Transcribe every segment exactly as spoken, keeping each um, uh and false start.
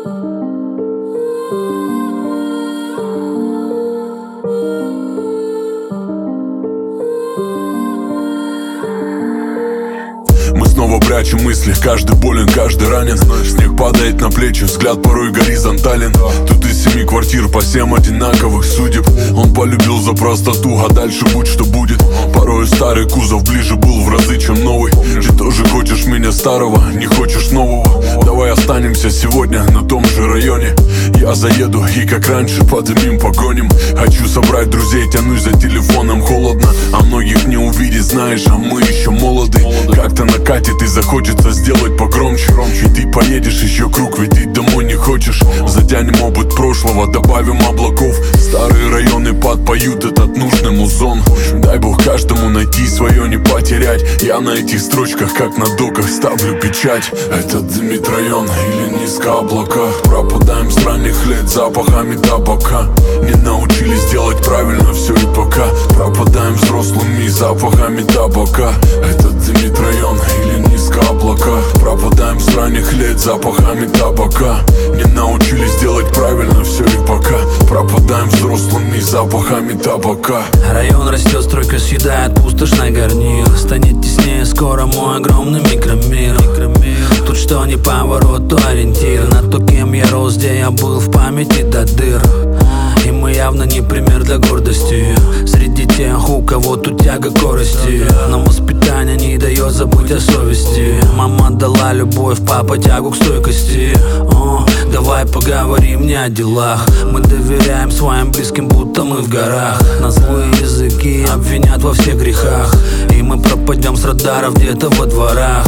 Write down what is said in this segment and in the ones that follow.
Мы снова прячем мысли, каждый болен, каждый ранен. Снег падает на плечи, взгляд порой горизонтален. Тут из семи квартир по семь одинаковых судеб. Он полюбил за простоту, а дальше будь что будет. Порой старый кузов ближе был в разы, чем новый. Ты тоже хочешь меня старого, не хочешь нового. Давай останемся сегодня на том же районе. Я заеду и как раньше подымим, погоним. Хочу собрать друзей, тянусь за телефоном, холодно. А многих не увидеть, знаешь, а мы еще молоды. Как-то накатит и захочется сделать погромче. И ты поедешь еще круг, ведь ты домой не хочешь. Затянем опыт прошлого, добавим облаков. Старые районы подпоют этот нужный музон. Дай бог каждому найти свое, не потерять. Я на этих строчках, как на доках, ставлю печать. Это дымит район или низко облака. Пропадаем с ранних лет запахами табака. Не научились делать правильно все и пока. Пропадаем взрослыми запахами табака. Это дымит район или низко облака. Пропадаем с ранних лет запахами табака. Не научились делать правильно все и пока. Пропадаем взрослыми запахами табака. Район растет, стройка съедает пустошный гарнир. Станет теснее скоро мой огромный микромир. Тут что ни поворот, то ориентир на то, кем я рос, где я был в памяти до дыр. И мы явно не пример для гордости среди тех, у кого тут тяга к корости. Нам воспитание не дает забыть о совести. Мама дала любовь, папа тягу к стойкости. О, давай поговорим не о делах. Мы доверяем своим близким, будто мы в горах. На злые языки обвинят во всех грехах. И мы пропадем с радаров где-то во дворах.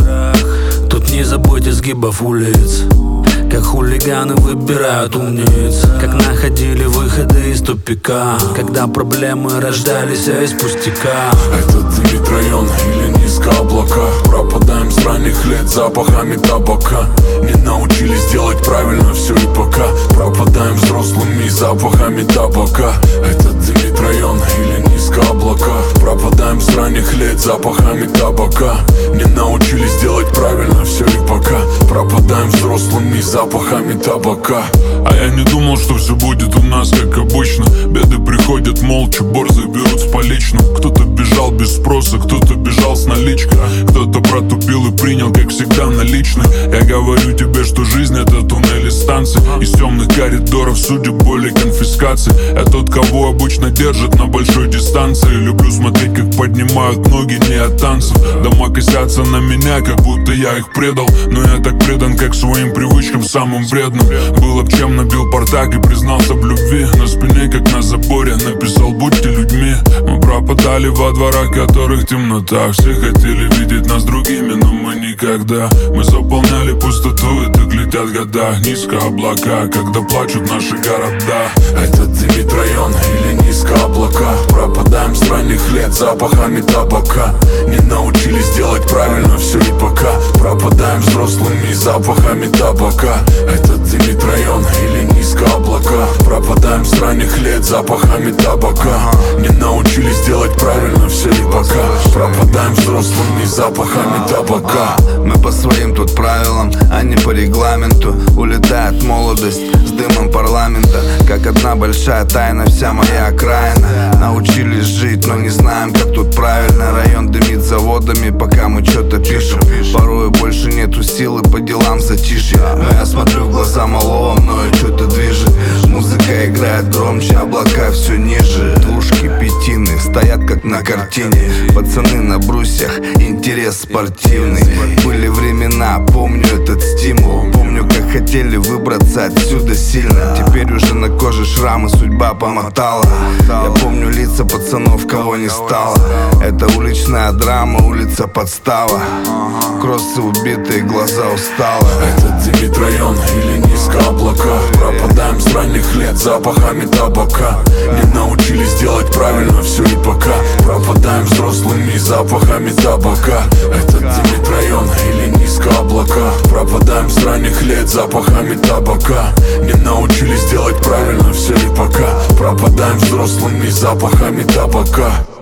Тут не забудь изгибов улиц, как хулиганы выбирают умниц, как находили выходы из тупика, когда проблемы рождались из пустяка. Это дымит район или низко облака. Пропадаем с ранних лет запахами табака. Не научились делать правильно все и пока. Пропадаем взрослыми запахами табака. Это дымит район или низко облака. Пропадаем с ранних лет запахами табака. Не научились делать правильно все и пока. Пропадаем взрослыми запахами табака. А я не думал, что все будет у нас как обычно. Беды приходят молча, борзые берут с поличным. Кто-то бежал без спроса, кто-то бежал с наличкой. Кто-то протупил и принял, как всегда, наличный. Я говорю тебе, что жизнь это туннели станции. Из темных коридоров судеб, боли, конфискации. Я тот, кого обычно держат на большой дистанции. Люблю смотреть, как поднимают ноги не от танцев. Дома косятся на меня, как будто я их предал. Но я так предан, как своим привычкам, самым вредным. Было б чем, набил портак и признался в любви. На спине, как на заборе, написал: будьте людьми. Мы пропадали во дворах, которых темнота. Все хотели видеть нас другими, но мы никогда. Мы заполняли пустоту, и так летят года. Низко облака, когда плачут наши города. Это дымит район или низко облака. Пропадаем с ранних лет запахами табака. Не научились делать правильно все и пока. Пропадаем взрослыми запахами табака. Это дымит район или низко облака. Пропадаем с ранних лет запахами табака. Не научились делать правильно все и пока. Пропадаем взрослыми запахами табака. Мы по своим тут правилам, а не по регламенту. Улетает молодость с дымом парламента. Как одна большая тайна вся моя окраина. Научились жить, но не знаем, как тут правильно. Район дымит заводами, пока мы что-то пишем. Порой больше нету силы по делам затишья. Но я смотрю в глаза малого, мною что-то движет. Музыка играет громче, облака все ниже. Двушки, пятины стоят как на картине. Пацаны на брусьях, интерес спортивный. Были времена, помню этот стимул. Помню, как хотели выбраться отсюда сильно. Теперь уже на коже шрамы, судьба помотала. Я помню лица пацанов, кого не стало. Это уличная драма, улица подстава. Кроссы убитые, глаза устало. Это дымит район или низко облака. Пропадаем с ранних лет запахами табака. Не научились делать правильно все и пока. Пропадаем взрослыми запахами табака. Это дымит район или низко облака. Пропадаем с ранних лет запахами табака. Не научились делать правильно все и пока. Пропадаем взрослыми запахами табака.